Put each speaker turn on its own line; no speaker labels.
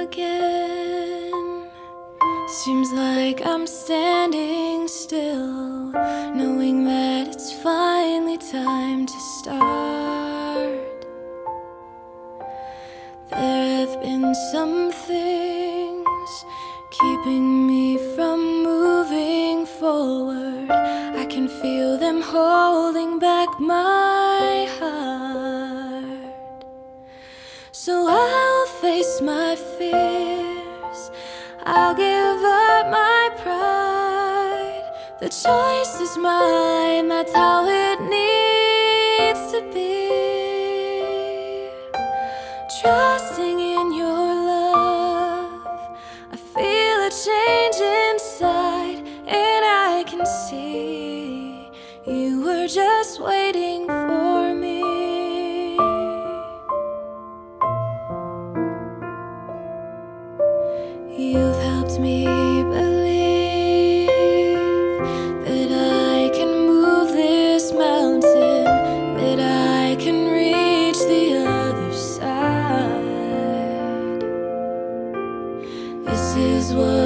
again. Seems like I'm standing still, knowing that it's finally time to start. There have been some things keeping me from moving forward. I can feel them holding back my heart. So I'll face my fears, I'll give up my pride. The choice is mine, that's how it needs to be. Trusting in your love, I feel a change inside, and I can see you were just waiting for me. You've helped me believe that I can move this mountain, that I can reach the other side. This is what